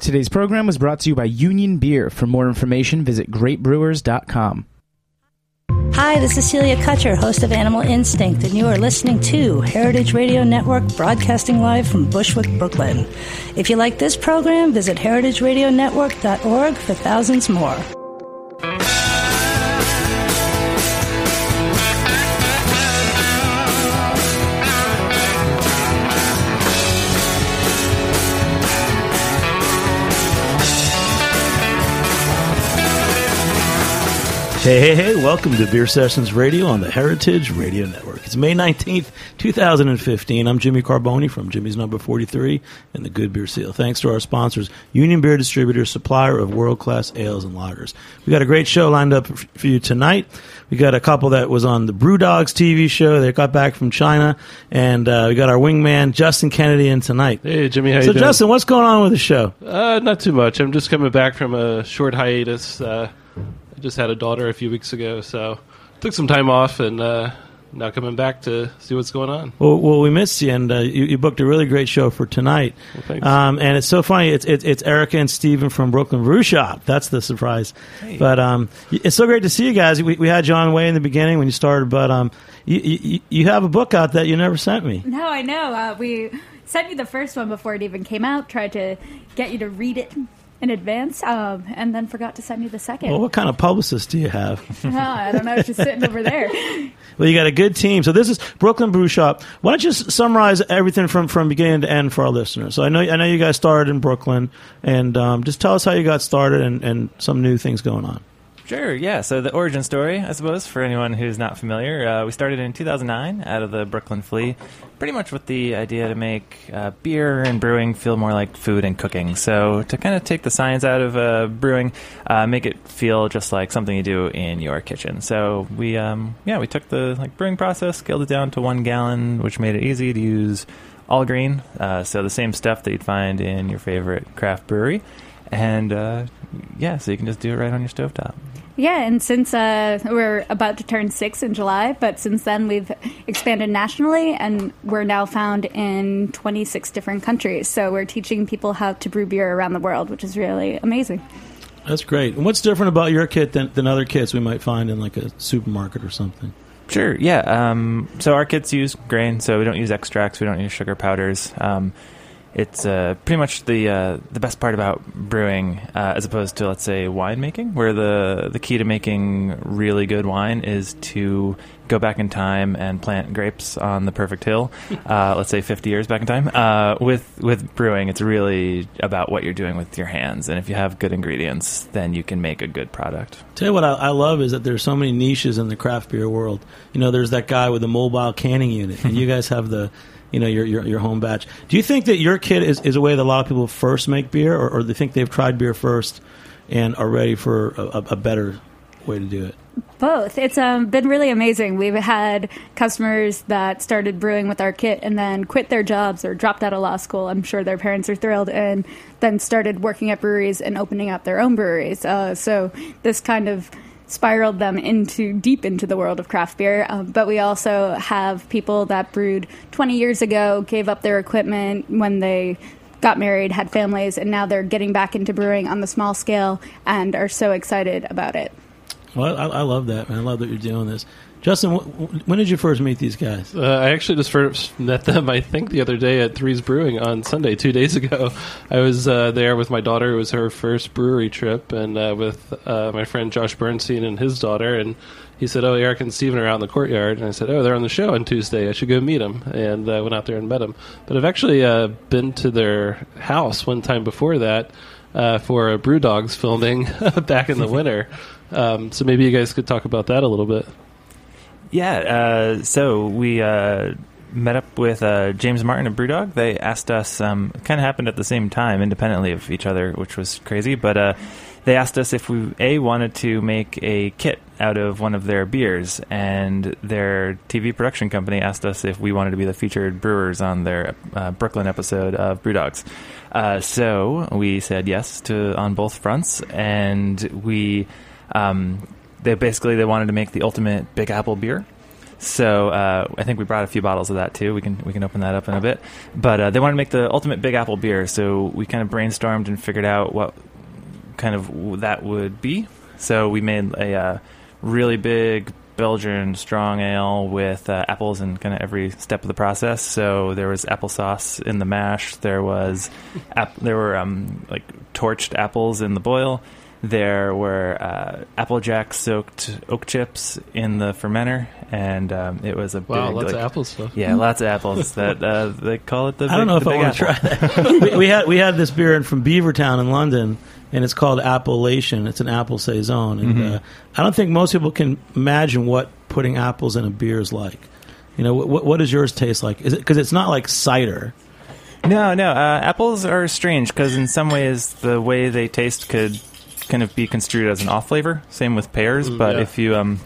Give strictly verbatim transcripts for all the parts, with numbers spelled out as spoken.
Today's program was brought to you by Union Beer. For more information, visit great brewers dot com. Hi, this is Celia Kutcher, host of Animal Instinct, and you are listening to Heritage Radio Network, broadcasting live from Bushwick, Brooklyn. If you like this program, visit heritage radio network dot org for thousands more. Hey, hey, hey, welcome to Beer Sessions Radio on the Heritage Radio Network. It's May nineteenth, two thousand fifteen. I'm Jimmy Carboni from Jimmy's Number forty-three and the Good Beer Seal. Thanks to our sponsors, Union Beer Distributor, supplier of world-class ales and lagers. We got a great show lined up for you tonight. We got a couple that was on the Brewdogs T V show. They got back from China. And uh, we got our wingman, Justin Kennedy, in tonight. Hey, Jimmy, how so you doing? So, Justin, what's going on with the show? Uh, not too much. I'm just coming back from a short hiatus. Uh, I just had a daughter a few weeks ago, so took some time off, and uh, now coming back to see what's going on. Well, well we missed you, and uh, you, you booked a really great show for tonight. Well, thanks. Um, and it's so funny. It's, it's it's Erica and Steven from Brooklyn Brew Shop. That's the surprise. Hey. But um, it's so great to see you guys. We, we had John Way in the beginning when you started, but um, you, you, you have a book out that you never sent me. No, I know. Uh, we sent you the first one before it even came out, tried to get you to read it in advance, um, and then forgot to send you the second. Well, what kind of publicist do you have? Oh, I don't know. She's sitting over there. Well, you got a good team. So this is Brooklyn Brew Shop. Why don't you s- summarize everything from, from beginning to end for our listeners? So I know I know you guys started in Brooklyn, and um, just tell us how you got started and, and some new things going on. Sure, yeah. So the origin story, I suppose, for anyone who's not familiar, uh, we started in two thousand nine out of the Brooklyn Flea, pretty much with the idea to make uh, beer and brewing feel more like food and cooking. So to kind of take the science out of uh, brewing, uh, make it feel just like something you do in your kitchen. So we, um, yeah, we took the like brewing process, scaled it down to one gallon, which made it easy to use all green. Uh, so the same stuff that you'd find in your favorite craft brewery. And, uh, yeah, so you can just do it right on your stovetop. Yeah, and since uh, we're about to turn six in July, but since then we've expanded nationally, and we're now found in twenty-six different countries. So we're teaching people how to brew beer around the world, which is really amazing. That's great. And what's different about your kit than, than other kits we might find in like a supermarket or something? Sure, yeah. Um, so our kits use grain, so we don't use extracts, we don't use sugar powders. Um It's uh, pretty much the uh, the best part about brewing, uh, as opposed to, let's say, winemaking, where the the key to making really good wine is to go back in time and plant grapes on the perfect hill. Uh, let's say fifty years back in time. Uh, with with brewing, it's really about what you're doing with your hands, and if you have good ingredients, then you can make a good product. Tell you what I, I love is that there's so many niches in the craft beer world. You know, there's that guy with the mobile canning unit, and you guys have the You know, your, your your home batch. Do you think that your kit is, is a way that a lot of people first make beer, or, or do you think they've tried beer first and are ready for a, a better way to do it? Both. It's um, been really amazing. We've had customers that started brewing with our kit and then quit their jobs or dropped out of law school. I'm sure their parents are thrilled, and then started working at breweries and opening up their own breweries. Uh, so this kind of spiraled them into deep into the world of craft beer. Um, but we also have people that brewed twenty years ago, gave up their equipment when they got married, had families, and now they're getting back into brewing on the small scale and are so excited about it. Well, I, I love that, man. I love that you're doing this. Justin, wh- when did you first meet these guys? Uh, I actually just first met them, I think, the other day at Three's Brewing on Sunday, two days ago. I was uh, there with my daughter. It was her first brewery trip, and uh, with uh, my friend Josh Bernstein and his daughter. And he said, oh, Eric and Steven are out in the courtyard. And I said, oh, they're on the show on Tuesday. I should go meet them. And I uh, went out there and met them. But I've actually uh, been to their house one time before that uh, for a Brewdogs filming back in the winter. Um, so maybe you guys could talk about that a little bit. Yeah, uh, so we uh, met up with uh, James Martin of Brewdog. They asked us, um, it kind of happened at the same time, independently of each other, which was crazy, but uh, they asked us if we, A, wanted to make a kit out of one of their beers, and their T V production company asked us if we wanted to be the featured brewers on their uh, Brooklyn episode of Brewdogs. Uh, so we said yes to on both fronts, and we... Um, They basically they wanted to make the ultimate Big Apple beer, So uh, I think we brought a few bottles of that too. We can we can open that up in a bit. But uh, they wanted to make the ultimate Big Apple beer, so we kind of brainstormed and figured out what kind of that would be. So we made a uh, really big Belgian strong ale with uh, apples in kind of every step of the process. So there was applesauce in the mash. There was ap- there were um, like torched apples in the boil. There were uh, Applejack soaked oak chips in the fermenter, and um, it was a wow, big, lots like, of apple stuff. Yeah, lots of apples. That uh, they call it the. I don't big, know if the I big want to apple. try that. we, we had we had this beer in from Beavertown in London, and it's called Appellation. It's an apple saison, and Mm-hmm. uh, I don't think most people can imagine what putting apples in a beer is like. You know, what, what does yours taste like? Is it because it's not like cider? No, no. Uh, apples are strange because in some ways the way they taste could kind of be construed as an off flavor. Same with pears, Mm, but yeah. if you, um,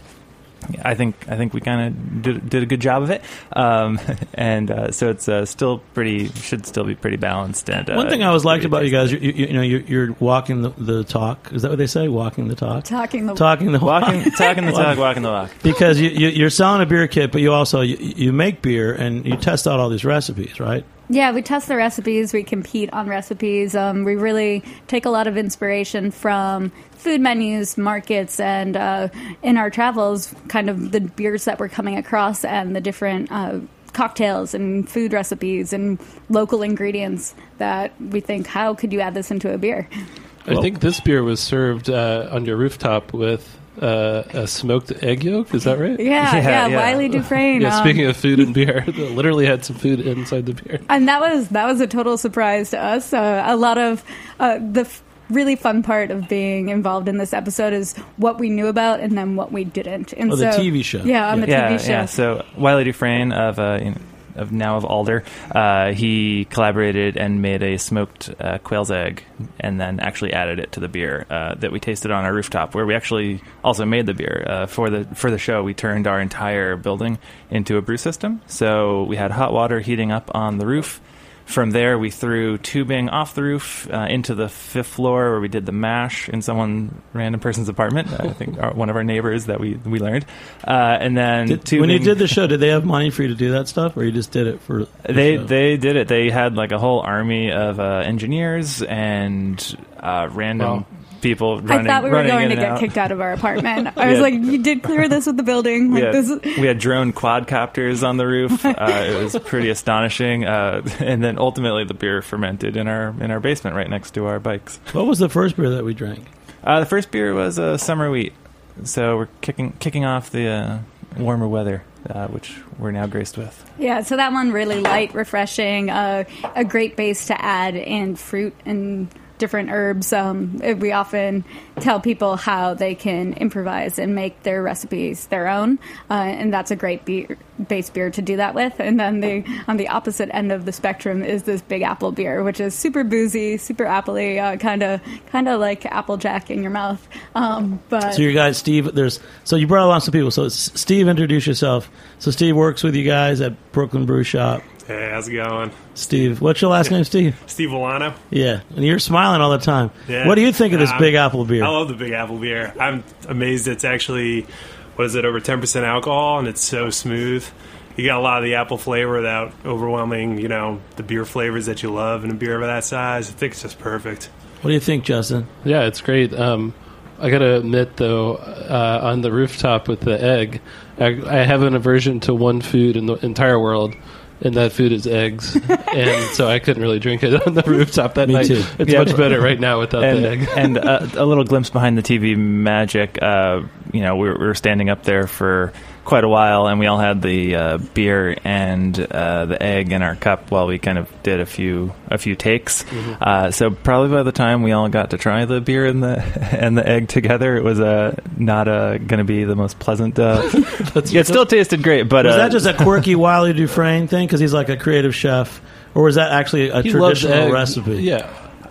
I think I think we kind of did, did a good job of it, um, and uh, so it's uh, still pretty should still be pretty balanced. And uh, One thing I always liked pretty about you guys, tasty. you, you, you know, you're, you're walking the, the talk. Is that what they say? Walking the talk. Talking the Talking the walk. walking, talking the talk, walking the walk. Because you, you, you're selling a beer kit, but you also you, you make beer and you test out all these recipes, right? Yeah, we test the recipes. We compete on recipes. Um, we really take a lot of inspiration from food menus, markets, and uh, in our travels, kind of the beers that we're coming across and the different uh, cocktails and food recipes and local ingredients that we think, how could you add this into a beer? I think this beer was served uh, on your rooftop with uh, a smoked egg yolk. Is that right? Yeah, Yeah, yeah, yeah. Wiley Dufresne. Yeah. um, Speaking of food and beer, they literally had some food inside the beer. And that was that was a total surprise to us. Uh, a lot of uh, the f- really fun part of being involved in this episode is what we knew about and then what we didn't. And Oh, the so, T V show. Yeah, on the yeah, T V show. yeah. So Wiley Dufresne of uh, you know, of now of Alder, uh, he collaborated and made a smoked uh, quail's egg, and then actually added it to the beer uh, that we tasted on our rooftop, where we actually also made the beer uh, for the for the show. We turned our entire building into a brew system, so we had hot water heating up on the roof. From there, we threw tubing off the roof uh, into the fifth floor, where we did the mash in someone random person's apartment. I think our, one of our neighbors that we we learned, uh, and then Did, tubing, when you did the show, did they have money for you to do that stuff, or you just did it for the they show? they did it. They had like a whole army of uh, engineers and uh, random Wow. people I running. thought we were running going in to and get out. kicked out of our apartment. I was Yeah. like, you did clear this with the building. We Like, had, this is- we had drone quadcopters on the roof. Uh, it was pretty astonishing. Uh, and then ultimately, the beer fermented in our in our basement, right next to our bikes. What was the first beer that we drank? Uh, the first beer was a uh, summer wheat, so we're kicking kicking off the uh, warmer weather, uh, which we're now graced with. Yeah, so that one really light, refreshing, uh, a great base to add in fruit and different herbs. Um, we often tell people how they can improvise and make their recipes their own, uh, and that's a great beer, base beer to do that with. And then the on the opposite end of the spectrum is this Big Apple beer, which is super boozy, super appley, kind of kind of like Applejack in your mouth. Um, but So your guys, Steve, there's so you brought along some people. So it's- Steve, introduce yourself. So Steve works with you guys at Brooklyn Brew Shop. Hey, how's it going? Steve, what's your last name, Steve? Steve Volano. Yeah, and you're smiling all the time. Yeah. What do you think of this Um, Big Apple beer? I love the Big Apple beer. I'm amazed it's actually, what is it, over ten percent alcohol, and it's so smooth. You got a lot of the apple flavor without overwhelming, you know, the beer flavors that you love in a beer of that size. I think it's just perfect. What do you think, Justin? Yeah, it's great. Um, I gotta admit, though, uh, on the rooftop with the egg, I, I have an aversion to one food in the entire world, and that food is eggs. And so I couldn't really drink it on the rooftop that Me night. too. It's Yeah, much but- better right now without and the egg. and uh, a little glimpse behind the T V magic. Uh, you know, we were, we were standing up there for quite a while, and we all had the uh, beer and uh, the egg in our cup while we kind of did a few a few takes. Mm-hmm. Uh, so probably by the time we all got to try the beer and the and the egg together, it was uh, not uh, going to be the most pleasant. Uh, yeah, it still tasted great, but Was uh, that just a quirky Wiley Dufresne thing because he's like a creative chef, or was that actually a He loves traditional egg. recipe? Yeah.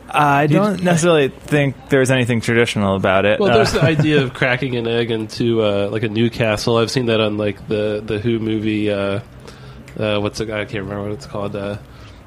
I don't necessarily think there's anything traditional about it. Well, Uh, there's the idea of cracking an egg into uh, like a Newcastle. I've seen that on like the the Who movie. Uh, uh, what's it? I can't remember what it's called. Uh,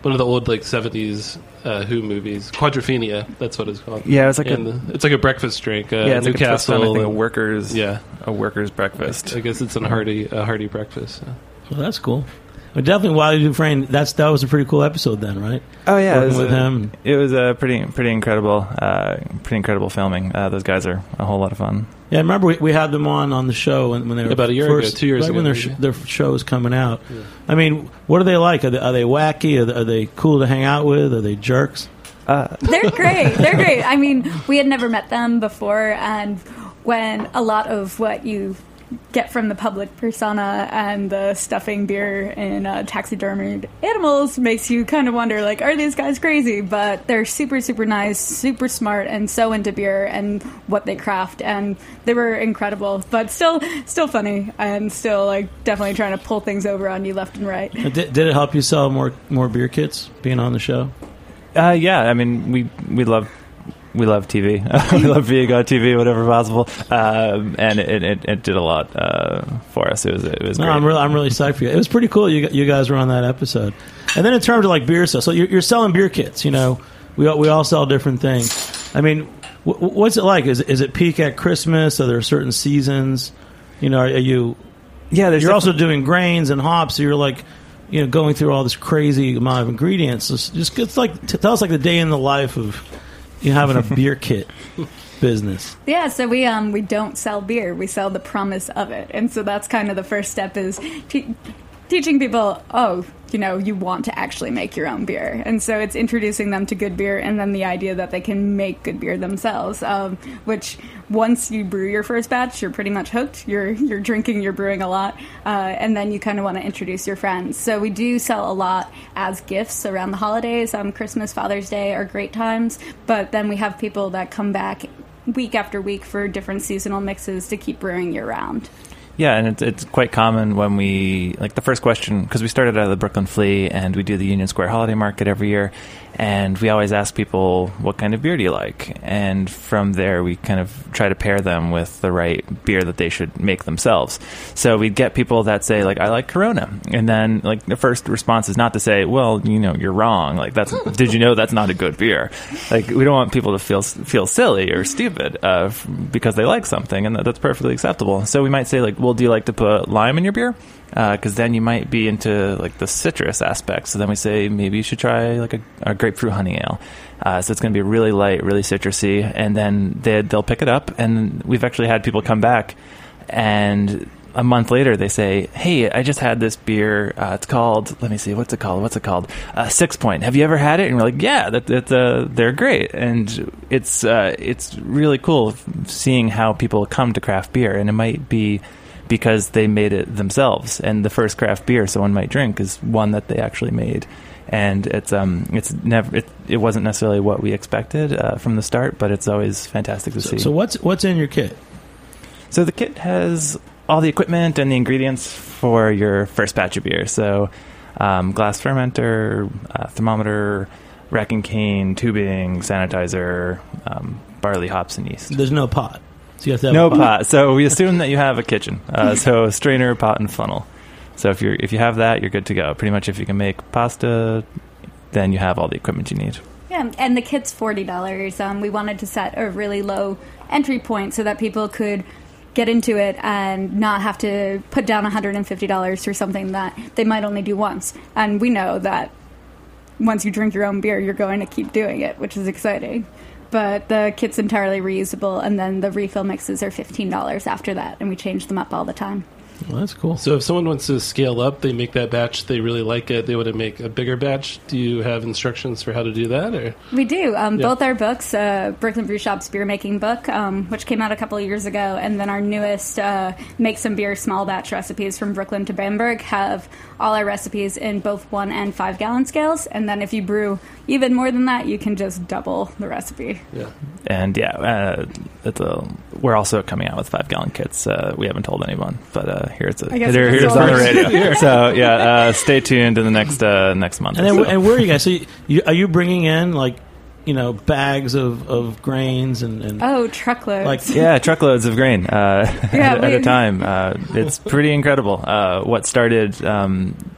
one of the old like seventies uh, Who movies, Quadrophenia. That's what it's called. Yeah, it's like and a the, it's like a breakfast drink. Uh, yeah, it's Newcastle. like a, twist on, I think, a and- workers yeah, a workers breakfast. I guess it's a hearty a hearty breakfast. Yeah. Well, that's cool. But definitely, Wiley Dufresne. That's that was a pretty cool episode, then, right? Oh yeah, Working it was, with him. It was a pretty pretty incredible, uh, pretty incredible filming. Uh, those guys are a whole lot of fun. Yeah, I remember we, we had them on on the show when, when they were About a year first, ago, two years right ago, when their maybe. sh- their show was coming out. Yeah. I mean, what are they like? Are they, are they wacky? Are they, are they cool to hang out with? Are they jerks? Uh, They're great. They're great. I mean, we had never met them before, and when a lot of what you get from the public persona and the stuffing beer in uh, taxidermied animals makes you kind of wonder, like, are these guys crazy? But they're super, super nice, super smart, and so into beer and what they craft, and they were incredible, but still still funny, and still, like, definitely trying to pull things over on you left and right. Did, did it help you sell more more beer kits being on the show? uh, yeah, I mean, we we love. We love T V. We love being on T V, whatever possible, um, and it, it, it did a lot uh, for us. It was it was. No, great. I'm really I'm really psyched for you. It was pretty cool. You you guys were on that episode, and then in terms of like beer sales, so you're, you're selling beer kits. You know, we all, we all sell different things. I mean, w- what's it like? Is is it peak at Christmas? Are there certain seasons? You know, are, are you? Yeah, there's You're also definitely- doing grains and hops. So you're like, you know, going through all this crazy amount of ingredients. Just, just it's like t- tell us like the day in the life of you having a beer kit business. Yeah, so we um we don't sell beer. We sell the promise of it. And so that's kind of the first step is te- teaching people, oh, you know, you want to actually make your own beer. And so it's introducing them to good beer and then the idea that they can make good beer themselves, um, which once you brew your first batch, you're pretty much hooked. You're you're drinking, you're brewing a lot, uh, and then you kind of want to introduce your friends. So we do sell a lot as gifts around the holidays. Um, Christmas, Father's Day are great times, but then we have people that come back week after week for different seasonal mixes to keep brewing year round. Yeah, and it's, it's quite common when we, like the first question, because we started out of the Brooklyn Flea and we do the Union Square Holiday Market every year, and we always ask people, what kind of beer do you like? And from there, we kind of try to pair them with the right beer that they should make themselves. So we'd get people that say, like, I like Corona. And then, like, the first response is not to say, well, you know, you're wrong. Like, that's, did you know that's not a good beer? Like, we don't want people to feel feel silly or stupid uh, f- because they like something, and that, that's perfectly acceptable. So we might say, like, well, do you like to put lime in your beer? Because uh, then you might be into like the citrus aspect. So then we say maybe you should try like a, a grapefruit honey ale. Uh, so it's going to be really light, really citrusy, and then they, they'll pick it up. And we've actually had people come back, and a month later they say, "Hey, I just had this beer. Uh, it's called. Let me see. What's it called? What's it called? Uh, Six Point. Have you ever had it?" And we're like, "Yeah, that, that uh, they're great." And it's uh, it's really cool seeing how people come to craft beer, and it might be because they made it themselves, and the first craft beer someone might drink is one that they actually made, and it's um it's never it, it wasn't necessarily what we expected uh, from the start, but it's always fantastic to So, see. so what's what's in your kit? So the kit has all the equipment and the ingredients for your first batch of beer. So um, glass fermenter, uh, thermometer, rack and cane, tubing, sanitizer, um, barley, hops, and yeast. There's no pot. So you have to have No a pot. pot. So we assume that you have a kitchen. Uh, so strainer, pot, and funnel. So if you're if you have that, you're good to go. Pretty much, if you can make pasta, then you have all the equipment you need. Yeah, and the kit's forty dollars. Um, we wanted to set a really low entry point so that people could get into it and not have to put down one hundred fifty dollars for something that they might only do once. And we know that once you drink your own beer, you're going to keep doing it, which is exciting. But the kit's entirely reusable, and then the refill mixes are fifteen dollars after that, and we change them up all the time. Well, that's cool. So if someone wants to scale up, they make that batch, they really like it, they want to make a bigger batch. Do you have instructions for how to do that? Or We do. Um, Yeah. Both our books, uh, Brooklyn Brew Shop's beer making book, um, which came out a couple of years ago, and then our newest uh, Make Some Beer small batch recipes from Brooklyn to Bamberg have all our recipes in both one and five gallon scales. And then if you brew even more than that, you can just double the recipe. yeah. And yeah, uh, it's a, we're also coming out with five gallon kits. Uh, we haven't told anyone, but uh, here it's a, I guess here, it's here's on the ours. radio. So yeah, uh, stay tuned in the next uh, next month. And or then, so. and where are you guys? So you, you, are you bringing in like, you know, bags of, of grains and, and Oh, truckloads. like Yeah, truckloads of grain uh, Yeah, at, at we- a time. Uh, it's pretty incredible. Uh, what started um,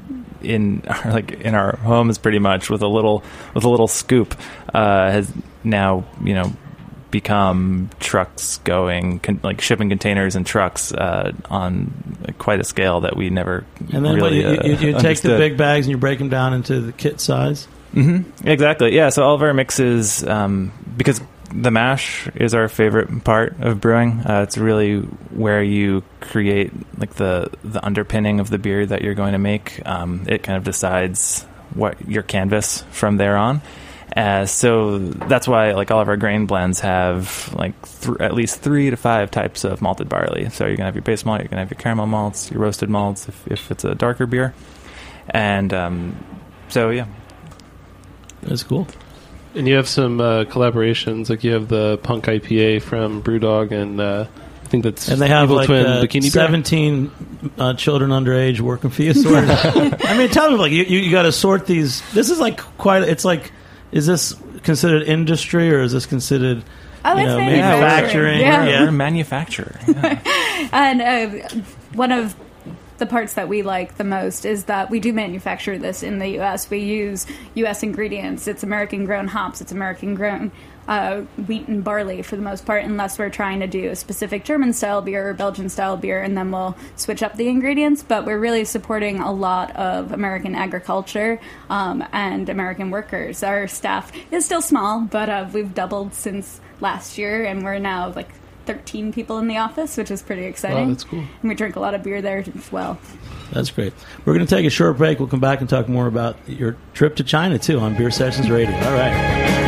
in our, like in our homes, pretty much with a little with a little scoop, uh, has now you know become trucks going con- like shipping containers and trucks uh, on quite a scale that we never. And then really, what, you, you, you uh, take the big bags and you break them down into the kit size. Mm-hmm. Exactly. Yeah. So all of our mixes, um, because the mash is our favorite part of brewing. Uh, it's really where you create like the the underpinning of the beer that you're going to make. Um, it kind of decides what your canvas from there on. Uh, so that's why like all of our grain blends have like th- at least three to five types of malted barley. So you're gonna have your base malt, you're gonna have your caramel malts, your roasted malts if, if it's a darker beer, and um, so yeah, that's cool. And you have some uh, collaborations, like you have the Punk I P A from Brewdog, and uh, I think that's and they have Evil like Twin uh, Bikini seventeen uh, children underage working for you. Sort of. I mean, tell me, like you, you, you got to sort these. This is like quite. It's like, is this considered industry or is this considered? Oh, you it's know, manufacturing. manufacturing. Yeah. we're, we're a manufacturer. Yeah. And uh, one of the parts that we like the most is that we do manufacture this in the U S. We use U S ingredients. It's American-grown hops. It's American-grown uh, wheat and barley for the most part, unless we're trying to do a specific German-style beer or Belgian-style beer, and then we'll switch up the ingredients. But we're really supporting a lot of American agriculture um, and American workers. Our staff is still small, but uh, we've doubled since last year, and we're now like thirteen people in the office, which is pretty exciting. Wow, that's cool. And we drink a lot of beer there as well. That's great. We're going to take a short break. We'll come back and talk more about your trip to China, too, on Beer Sessions Radio. All right.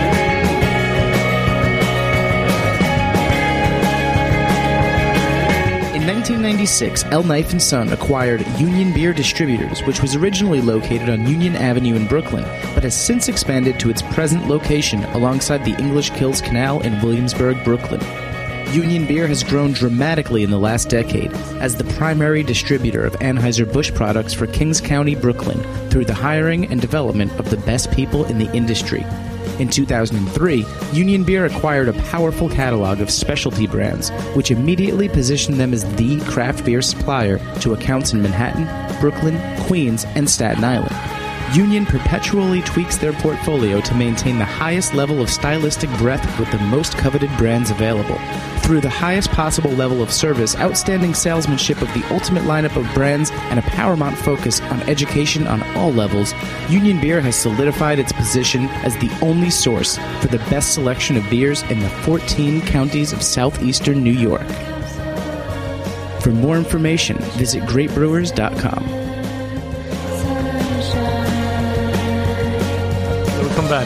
In nineteen ninety-six, El Knife and Son acquired Union Beer Distributors, which was originally located on Union Avenue in Brooklyn, but has since expanded to its present location alongside the English Kills Canal in Williamsburg, Brooklyn. Union Beer has grown dramatically in the last decade as the primary distributor of Anheuser-Busch products for Kings County, Brooklyn, through the hiring and development of the best people in the industry. In two thousand three, Union Beer acquired a powerful catalog of specialty brands, which immediately positioned them as the craft beer supplier to accounts in Manhattan, Brooklyn, Queens, and Staten Island. Union perpetually tweaks their portfolio to maintain the highest level of stylistic breadth with the most coveted brands available. Through the highest possible level of service, outstanding salesmanship of the ultimate lineup of brands, and a paramount focus on education on all levels, Union Beer has solidified its position as the only source for the best selection of beers in the fourteen counties of southeastern New York. For more information, visit great brewers dot com. Come back.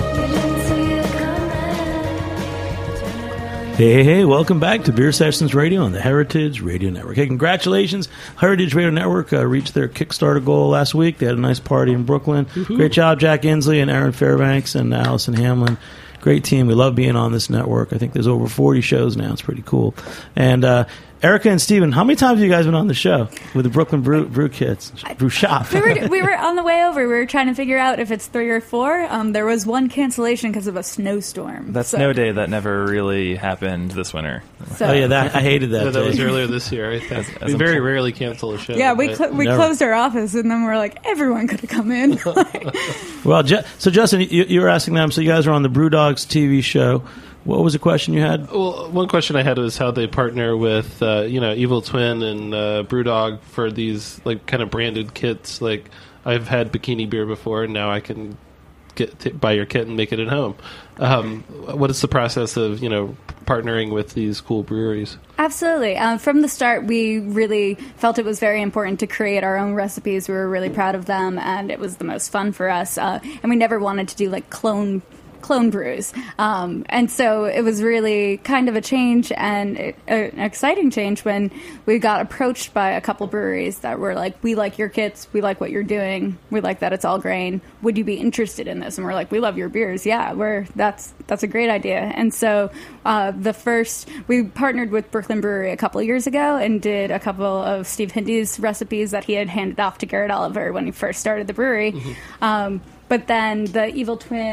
Hey, hey, hey, welcome back to Beer Sessions Radio on the Heritage Radio Network. Hey, congratulations. Heritage Radio Network uh, reached their Kickstarter goal last week. They had a nice party in Brooklyn. Mm-hmm. Great job, Jack Inslee and Aaron Fairbanks and Allison Hamlin. Great team. We love being on this network. I think there's over forty shows now. It's pretty cool. And uh, Erica and Steven, how many times have you guys been on the show with the Brooklyn Brew, brew Kids? Brew Shop. we, were, we were on the way over. We were trying to figure out if it's three or four. Um, there was one cancellation because of a snowstorm. That so. snow day that never really happened this winter. So. Oh, yeah, that I hated that Yeah, that day. was earlier this year, I think. As- as we a very pl- rarely cancel a show. Yeah, we but- cl- we Never. closed our office, and then we're like, everyone could have come in. Well, Je- so Justin, you, you were asking them, so you guys are on the Brewdogs T V show. What was the question you had? Well, one question I had was how they partner with, uh, you know, Evil Twin and uh, Brewdog for these like kind of branded kits. Like I've had bikini beer before, and now I can get t- buy your kit and make it at home. Um, what is the process of you know partnering with these cool breweries? Absolutely. Um, from the start, we really felt it was very important to create our own recipes. We were really proud of them, and it was the most fun for us. Uh, and we never wanted to do like clone. clone brews. Um, and so it was really kind of a change and it, uh, an exciting change when we got approached by a couple breweries that were like, we like your kits, we like what you're doing, we like that it's all grain. Would you be interested in this? And we're like, we love your beers. Yeah, we're that's that's a great idea. And so uh, the first, we partnered with Brooklyn Brewery a couple of years ago and did a couple of Steve Hindy's recipes that he had handed off to Garrett Oliver when he first started the brewery. Mm-hmm. Um, but then the Evil Twin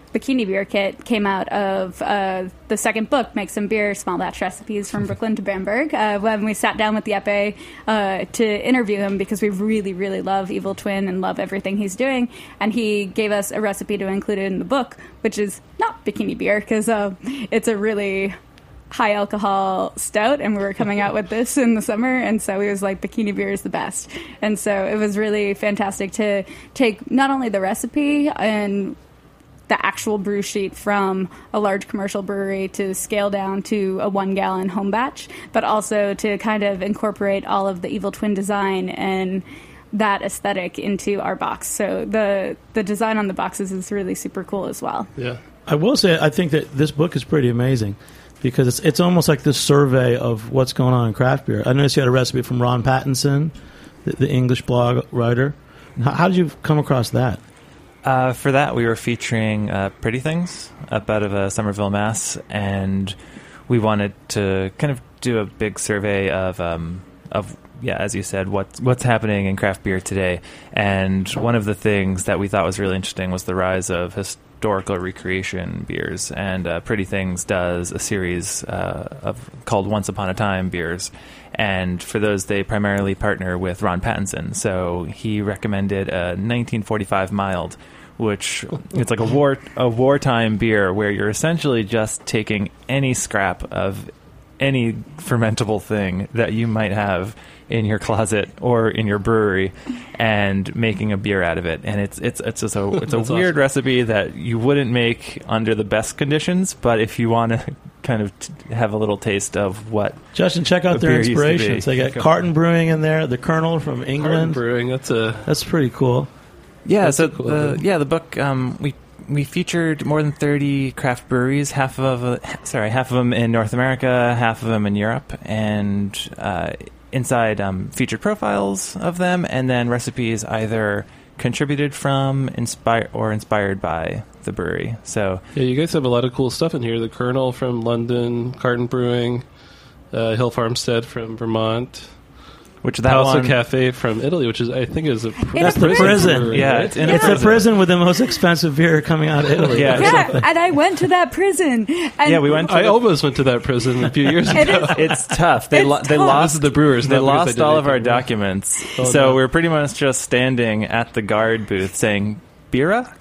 Bikini Beer kit came out of uh, the second book, Make Some Beer, Small Batch Recipes from Brooklyn to Bamberg, uh, when we sat down with Jeppe uh, to interview him because we really, really love Evil Twin and love everything he's doing. And he gave us a recipe to include in the book, which is not Bikini Beer, because uh, it's a really high alcohol stout, and we were coming out with this in the summer, and so he was like, Bikini Beer is the best. And so it was really fantastic to take not only the recipe and the actual brew sheet from a large commercial brewery to scale down to a one gallon home batch, but also to kind of incorporate all of the Evil Twin design and that aesthetic into our box. So the the design on the boxes is really super cool as well. Yeah. I will say, I think that this book is pretty amazing because it's it's almost like this survey of what's going on in craft beer. I noticed you had a recipe from Ron Pattinson, the, the English blog writer. How, how did you come across that? Uh, for that, we were featuring uh, Pretty Things up out of uh, Somerville, Mass, and we wanted to kind of do a big survey of, um, of yeah, as you said, what's what's happening in craft beer today. And one of the things that we thought was really interesting was the rise of historical recreation beers. And uh, Pretty Things does a series uh, of called Once Upon a Time beers. And for those, they primarily partner with Ron Pattinson. So he recommended a nineteen forty-five mild, which it's like a war a wartime beer where you're essentially just taking any scrap of any fermentable thing that you might have in your closet or in your brewery and making a beer out of it. And it's it's it's just a it's a weird awesome. recipe that you wouldn't make under the best conditions, but if you want to kind of t- have a little taste of what Justin, check out their inspirations. They got Carton Brewing in there, the Colonel from England. Carton Brewing, that's a that's pretty cool. Yeah, that's so cool the, yeah, the book um, we we featured more than thirty craft breweries, half of uh, sorry, half of them in North America, half of them in Europe, and uh, inside um, featured profiles of them, and then recipes either contributed from, inspired or inspired by the brewery. So yeah, you guys have a lot of cool stuff in here. The Colonel from London, Carton Brewing, uh, Hill Farmstead from Vermont, which that Palazzo one Cafe from Italy, which is I think is a pr- that's the prison. Brewery, yeah, right? it's, in it's a prison. the prison with the most expensive beer coming out of Italy. Yeah, Yeah, and I went to that prison. And yeah, we went. To I the, almost went to that prison a few years It ago. is- It's tough. They It's lo- they tough. lost This is the brewers. They not because lost did all of our anything wrong. documents, Oh, so no. we we're pretty much just standing at the guard booth saying, "Bira,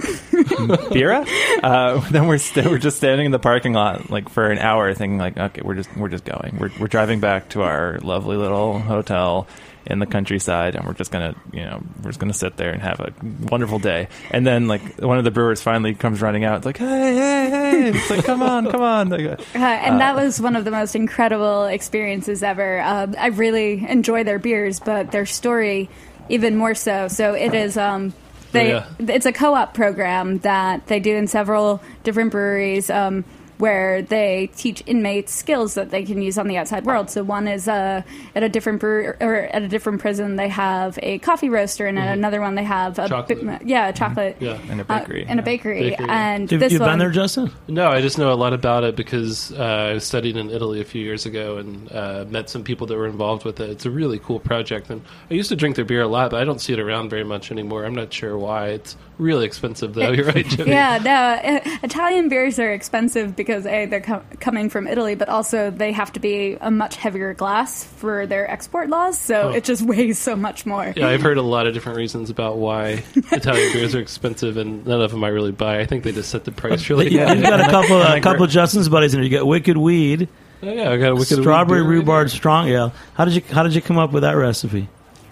Bira." Uh, then we're st- we're just standing in the parking lot like for an hour, thinking like, "Okay, we're just we're just going. We're we're driving back to our lovely little hotel in the countryside, and we're just gonna you know we're just gonna sit there and have a wonderful day." And then like one of the brewers finally comes running out, it's like, "Hey, hey, hey!" It's like, "Come on, come on!" Like, Uh, and that was one of the most incredible experiences ever. Um, I really enjoy their beers, but their story even more so. So it is. Um, they, Oh, It's a co-op program that they do in several different breweries. Um, where they teach inmates skills that they can use on the outside world. So one is uh, at a different brewer or at a different prison, they have a coffee roaster, and at Mhm. another one they have a Chocolate. bi- yeah, chocolate, Yeah. in a uh, bakery. in a bakery. Bakery. And You've, this you've one, been there, Justin? No, I just know a lot about it because uh, I was studying in Italy a few years ago and uh, met some people that were involved with it. It's a really cool project, and I used to drink their beer a lot, but I don't see it around very much anymore. I'm not sure why. It's really expensive, though. You're right, Jimmy. Yeah, no, uh, Italian beers are expensive because A, they're com- coming from Italy, but also they have to be a much heavier glass for their export laws, so Oh. it just weighs so much more. Yeah, I've heard a lot of different reasons about why Italian beers are expensive, and none of them I really buy. I think they just set the price really Yeah, high. you've got a couple a couple of Justin's buddies in there. You got Wicked Weed, Oh, yeah, I got a wicked Strawberry Weed beer right Rhubarb here. Strong Ale. How did you how did you come up with that recipe?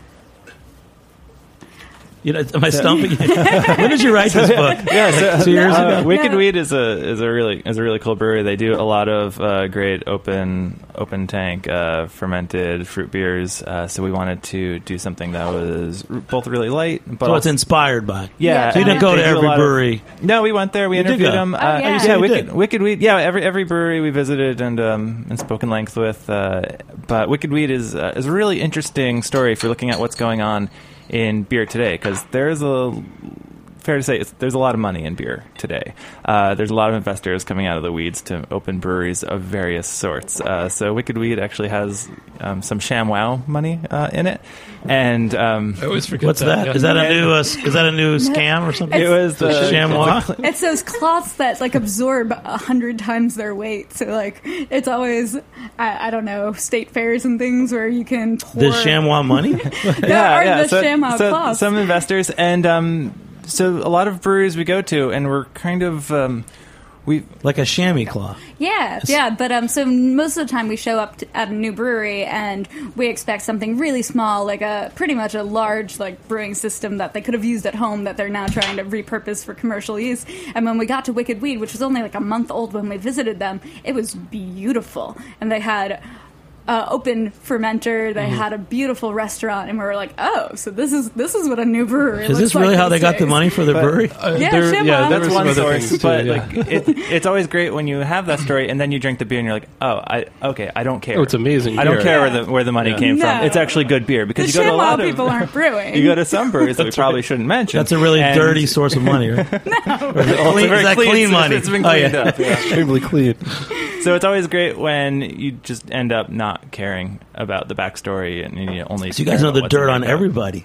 You know, am I stumping you? When did you write this book? Yeah, so, Two years uh, ago? Wicked No. Weed is a is a really is a really cool brewery. They do a lot of uh, great open open tank uh, fermented fruit beers. Uh, so we wanted to do something that was r- both really light, but So it's also- inspired by. yeah. So you didn't go to They do a every lot of- brewery. No, we went there. We You did interviewed go. them. Oh, Uh, yeah. You said you Wicked, did. Wicked Weed. Yeah, every every brewery we visited and um, and spoken length with. Uh, but Wicked Weed is uh, is a really interesting story if you're looking at what's going on in beer today, because there's a fair to say it's, there's a lot of money in beer today. Uh, there's a lot of investors coming out of the weeds to open breweries of various sorts. Uh, so Wicked Weed actually has um, some ShamWow money uh, in it, and um, I always forget What's that? yeah. Is that a new uh, is that a new scam or something? it was the ShamWow. It's those cloths that like absorb a hundred times their weight. So like it's always I, I don't know state fairs and things where you can pour. The ShamWow money. Yeah, yeah. The so, ShamWow so cloths. some investors, and um, so a lot of breweries we go to, and we're kind of um, we Like a chamois cloth. Yeah, yeah, but um, so most of the time we show up to, at a new brewery and we expect something really small, like a pretty much a large like brewing system that they could have used at home that they're now trying to repurpose for commercial use. And when we got to Wicked Weed, which was only like a month old when we visited them, it was beautiful, and they had. Uh, open fermenter. They Mm-hmm. had a beautiful restaurant, and we were like, "Oh, so this is this is what a new brewery Is looks this like really how they these got the days." money for the But- brewery? Uh, Yeah, there- Shimwa. yeah, there that's were some one other source, things, too, but yeah. like it, it's always great when you have that story and then you drink the beer and you're like, oh, I okay, I don't care. Oh, it's amazing I don't beer. care Yeah. where the where the money Yeah. came No. from. It's actually good beer because The you go to a ShamWow lot of people aren't brewing. you go to some breweries that we probably shouldn't mention. That's a really and- dirty source of money, right? Or is it Well, clean, it's very is that clean. clean It's- money? it's been Oh, cleaned yeah. up, yeah. Extremely clean. So it's always great when you just end up not caring about the backstory and you only. So you guys care know the about what's in dirt your on cup. everybody.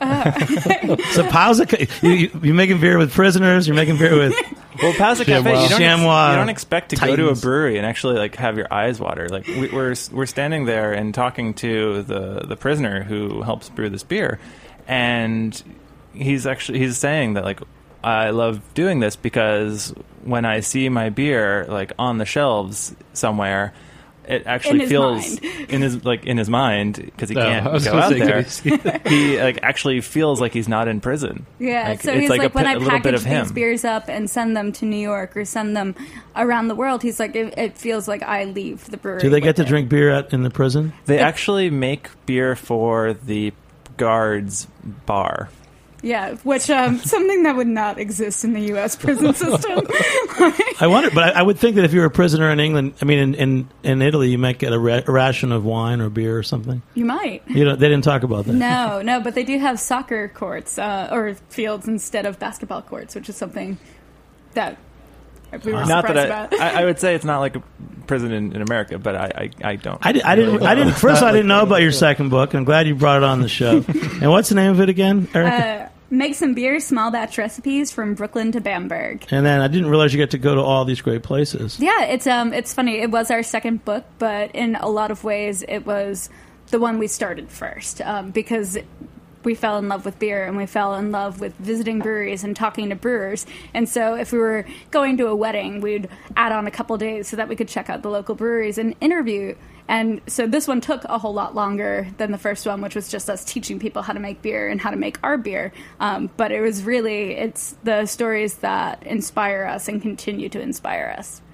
So Pausa, you, you, you're making beer with prisoners. You're making beer with Well, Pausa Cafe, ShamWow. you don't, ex- ShamWow you don't expect to go to a Titans. brewery and actually like have your eyes water. Like we, we're we're standing there and talking to the the prisoner who helps brew this beer, and he's actually he's saying that like I love doing this because when I see my beer like on the shelves somewhere, it actually In his feels mind. in his like in his mind because he No, can't I was go gonna out say, there. can He like actually feels like he's not in prison. Yeah, Like, so it's he's like like, a when pi- I a little bit package of him. these beers up and send them to New York or send them around the world, he's like, it, it feels like I leave the brewery. Do they get with to it. drink beer at, in the prison? They actually make beer for the guards bar. Yeah, which um, something that would not exist in the U S prison system. I wonder, but I, I would think that if you were a prisoner in England, I mean, in, in, in Italy, you might get a, ra- a ration of wine or beer or something. You might. You know, they didn't talk about that. No, no, but they do have soccer courts uh, or fields instead of basketball courts, which is something that we were Not surprised that I, about. I, I would say it's not like a prison in, in America, but I, I, I don't. I, di- I didn't. I didn't. First, I didn't know about your second book. I'm glad you brought it on the show. And what's the name of it again, Erica? Uh, make some beer, small batch recipes from Brooklyn to Bamberg. and then I didn't realize you get to go to all these great places. Yeah, it's um, it's funny. It was our second book, but in a lot of ways, it was the one we started first um, because we fell in love with beer and we fell in love with visiting breweries and talking to brewers. And so, if we were going to a wedding, we'd add on a couple days so that we could check out the local breweries and interview. And so this one took a whole lot longer than the first one, which was just us teaching people how to make beer and how to make our beer. Um, but it was really, it's the stories that inspire us and continue to inspire us.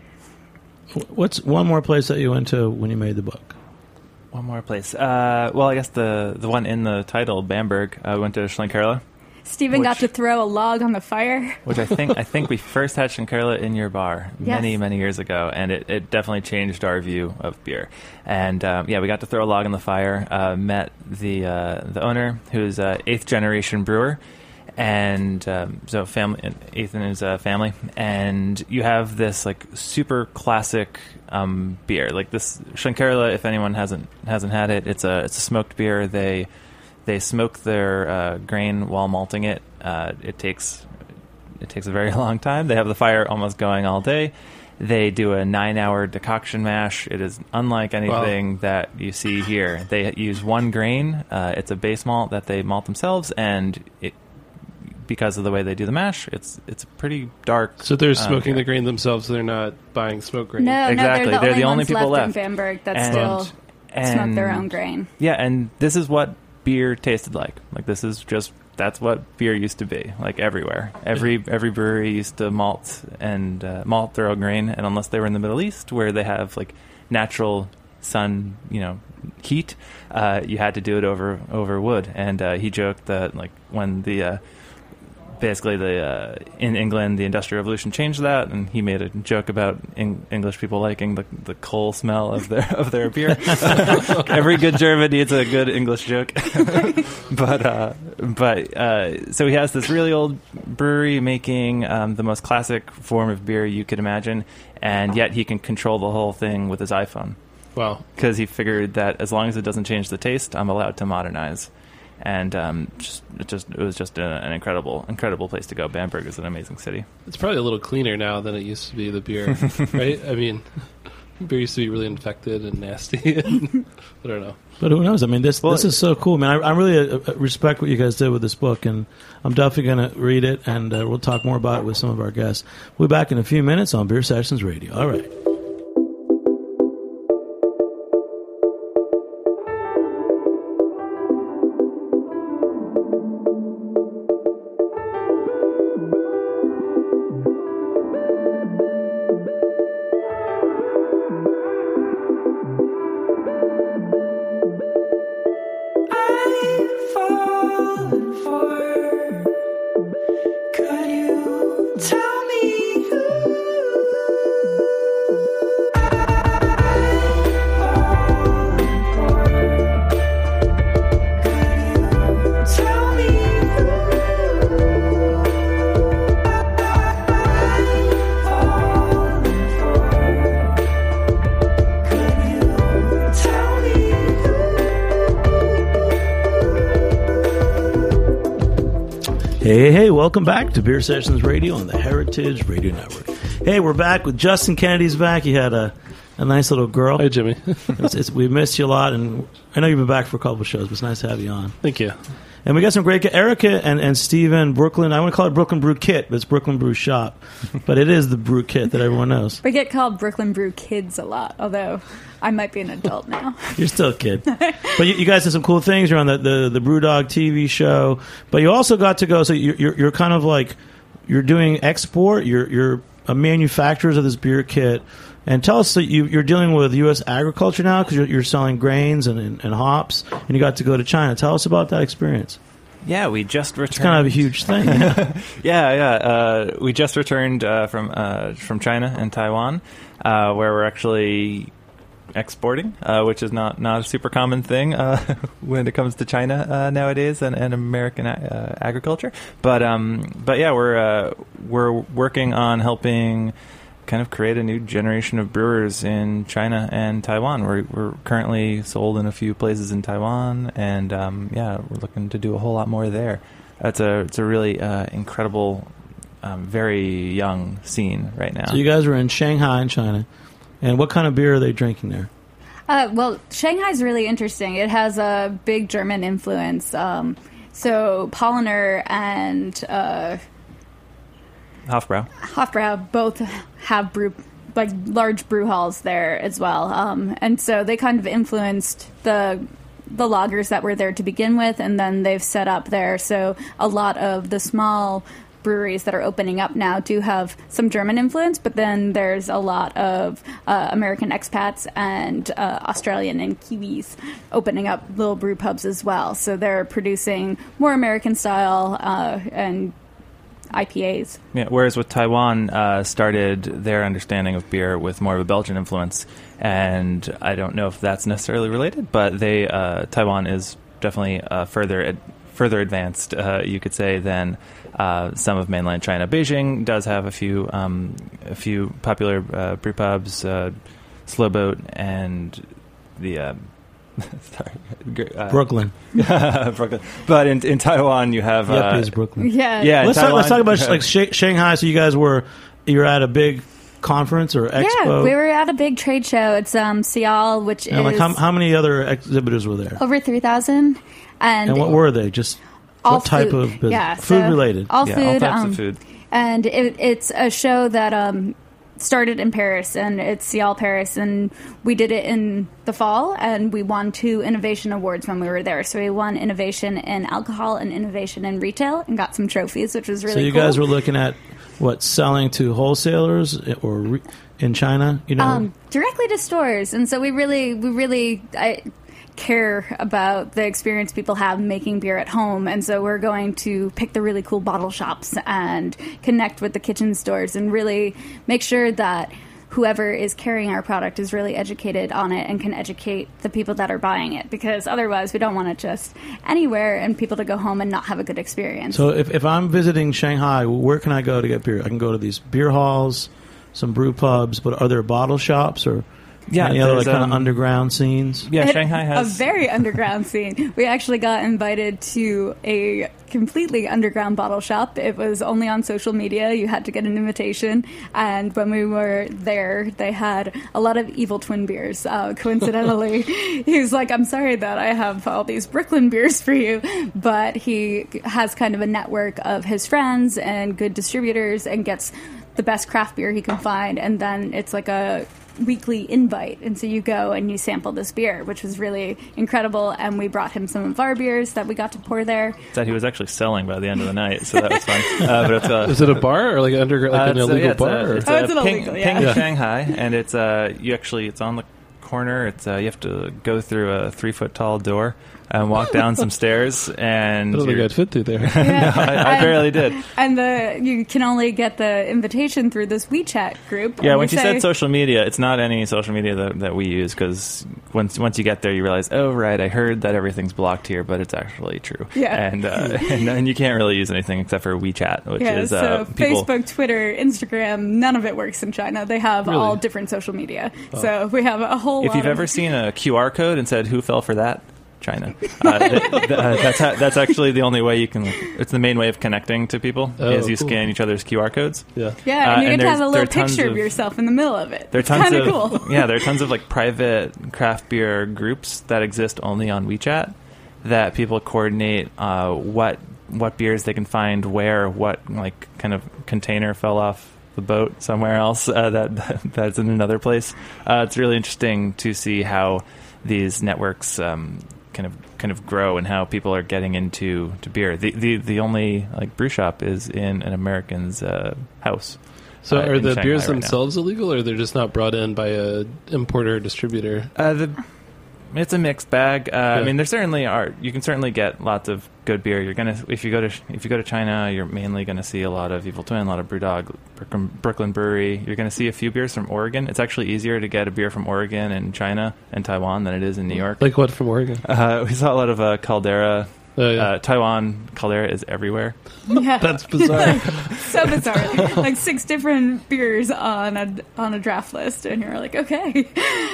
What's one more place that you went to when you made the book? One more place. Uh, well, I guess the the one in the title, Bamberg. I went to Schlenkerla, Stephen got Which- to throw a log on the fire. which I think I think we first had Schlenkerla in your bar many Yes. many years ago, and it, it definitely changed our view of beer. And um, yeah, we got to throw a log in the fire. Uh, met the uh, the owner, who's a eighth generation brewer, and um, so family. and Ethan is a family, and you have this like super classic um, beer, like this Schlenkerla. If anyone hasn't hasn't had it, it's a it's a smoked beer. They They smoke their uh, grain while malting it. Uh, it takes it takes a very long time. They have the fire almost going all day. They do a nine-hour decoction mash. It is unlike anything that you see here. They use one grain. Uh, it's a base malt that they malt themselves, and it, because of the way they do the mash, it's it's pretty dark. So they're um, smoking beer. the grain themselves. They're not buying smoke grain. No, Exactly. no, they're the They're only, the only ones people left, in left. Bamberg that And- still smoke and- their own grain. Yeah, and this is what beer tasted like. Like this is just that's what beer used to be. Like everywhere, every every brewery used to malt and uh, malt their own grain, and unless they were in the Middle East where they have like natural sun, you know, heat, uh, you had to do it over over wood. And uh, he joked that like when the uh, basically, the uh, in England, the Industrial Revolution changed that, and he made a joke about Eng- English people liking the, the coal smell of their of their beer. Every good German needs a good English joke. but uh, but uh, so he has this really old brewery making um, the most classic form of beer you could imagine, and yet he can control the whole thing with his iPhone. Wow. Because he figured that as long as it doesn't change the taste, I'm allowed to modernize. And um, just, it just it was just a, an incredible, incredible place to go. Bamberg is an amazing city. It's probably a little cleaner now than it used to be, the beer, right? I mean, beer used to be really infected and nasty. And, I don't know. But who knows? I mean, this Well, this is so cool, man. I, I really uh, respect what you guys did with this book, and I'm definitely going to read it, and uh, we'll talk more about it with some of our guests. We'll be back in a few minutes on Beer Sessions Radio. All right. Hey, hey, welcome back to Beer Sessions Radio on the Heritage Radio Network. Hey, we're back with Justin Kennedy's back. He had a, a nice little girl. Hi, Jimmy. it's, it's, we missed you a lot, and I know you've been back for a couple of shows, but it's nice to have you on. Thank you. And we got some great... Erica and, and Steven, Brooklyn... I want to call it Brooklyn Brew Kit, but it's Brooklyn Brew Shop. But it is the Brew Kit that everyone knows. We get called Brooklyn Brew Kids a lot, although I might be an adult now. You're still a kid. But you, you guys did some cool things. You're on the, the, the Brewdog T V show. But you also got to go... So you're, you're, you're kind of like... You're doing export. You're, you're a manufacturers of this beer kit. And tell us that you, you're dealing with U S agriculture now because you're, you're selling grains and, and, and hops, and you got to go to China. Tell us about that experience. Yeah, we just returned. It's kind of a huge thing. yeah, yeah. Uh, we just returned uh, from uh, from China and Taiwan, uh, where we're actually exporting, uh, which is not, not a super common thing uh, when it comes to China uh, nowadays and, and American uh, agriculture. But um, but yeah, we're uh, we're working on helping kind of create a new generation of brewers in China and Taiwan. We're, we're currently sold in a few places in Taiwan, and um, yeah, we're looking to do a whole lot more there. That's a it's a really uh, incredible, um, very young scene right now. So you guys are in Shanghai in China, and what kind of beer are they drinking there? Uh, well, Shanghai's really interesting. It has a big German influence. Um, so Polliner and uh, Hofbrau. Hofbrau both have brew like large brew halls there as well, um, and so they kind of influenced the the lagers that were there to begin with, and then they've set up there. So a lot of the small breweries that are opening up now do have some German influence, but then there's a lot of uh, American expats and uh, Australian and Kiwis opening up little brew pubs as well. So they're producing more American style uh, and I P As. Yeah, whereas with Taiwan, uh, started their understanding of beer with more of a Belgian influence, and I don't know if that's necessarily related, but they uh, Taiwan is definitely uh, further ad- further advanced, uh, you could say, than uh, some of mainland China. Beijing does have a few um, a few popular uh, brew pubs, uh, Slow Boat, and the. Uh, Sorry, uh, Brooklyn. Brooklyn. But in in Taiwan, you have Yep, uh, it is Brooklyn. Yeah. Yeah, in Let's talk, Taiwan, let's talk about you like have- Sh- Shanghai. So you guys were you're at a big conference or expo. Yeah, we were at a big trade show. It's um, Sial, which and is like how, how many other exhibitors were there? over three thousand. And, And what were they? Just all what type food. of business? Yeah, food so related. All yeah, food. all types um, of food. And it, it's a show that um, started in Paris, and it's Sial Paris, and we did it in the fall, and we won two innovation awards when we were there. So we won innovation in alcohol and innovation in retail, and got some trophies, which was really so you cool. guys were looking at what selling to wholesalers or re- in China, you know? Um, directly to stores, and so we really, we really I, care about the experience people have making beer at home. And so we're going to pick the really cool bottle shops and connect with the kitchen stores and really make sure that whoever is carrying our product is really educated on it and can educate the people that are buying it, because otherwise we don't want it just anywhere and people to go home and not have a good experience. So if, if I'm visiting Shanghai, where can I go to get beer? I can go to these beer halls, some brew pubs, but are there bottle shops or yeah, any other like, kind um, of underground scenes? Yeah, It- Shanghai has a very underground scene. We actually got invited to a completely underground bottle shop. It was only on social media. You had to get an invitation. And when we were there, they had a lot of Evil Twin beers. Uh, coincidentally, he was like, I'm sorry that I have all these Brooklyn beers for you. But he has kind of a network of his friends and good distributors and gets the best craft beer he can find. And then it's like a weekly invite, and so you go and you sample this beer, which was really incredible. And we brought him some of our beers that we got to pour there. that he was actually selling by the end of the night, so that was fun. Uh, but it's a, Is it a bar or like under like uh, an it's a- illegal yeah, it's a- bar? or- It's Oh, a it's an Ping, illegal, yeah. Ping Yeah. Shanghai, and it's uh, you actually it's on the corner. It's uh, you have to go through a three foot tall door and walk down some stairs, and I don't think you're- I'd fit through there. Yeah. I, I And- barely did. And the you can only get the invitation through this WeChat group. Yeah, And when you she say, said social media, it's not any social media that, that we use, because once once you get there, you realize, oh, right, I heard that everything's blocked here, but it's actually true. Yeah. And, uh, and and you can't really use anything except for WeChat, which yeah, is so uh, people. Facebook, Twitter, Instagram, none of it works in China. They have Really? all different social media. So we have a whole If lot you've of- ever seen a Q R code and said, "Who fell for that?" China. Uh, th- th- uh, that's ha- that's actually the only way you can. It's the main way of connecting to people Oh, is you cool. scan each other's Q R codes. Yeah. Yeah, and Uh, you and get to have there's- a there little are tons picture of, of- yourself in the middle of it. There are It's tons kind of of cool. yeah, there are tons of like private craft beer groups that exist only on WeChat that people coordinate uh, what what beers they can find where, what like kind of container fell off the boat somewhere else uh, that that's in another place. Uh, it's really interesting to see how these networks um, kind of kind of grow and how people are getting into to beer. The the the only like brew shop is in an American's uh, house. So uh, are in the Shanghai beers right now. themselves illegal, or they're just not brought in by a importer or distributor? Uh, the it's a mixed bag. Uh, I Yeah. mean, there certainly are. You can certainly get lots of good beer. You're gonna if you go to if you go to China, you're mainly gonna see a lot of Evil Twin, a lot of BrewDog, Brooklyn, Brooklyn Brewery. You're gonna see a few beers from Oregon. It's actually easier to get a beer from Oregon and China and Taiwan than it is in New York. Like what from Oregon? Uh, we saw a lot of uh, Caldera. Oh, yeah. Uh, Taiwan Caldera is everywhere. Yeah. That's bizarre. So bizarre. Like six different beers on a on a draft list, and you're like, okay.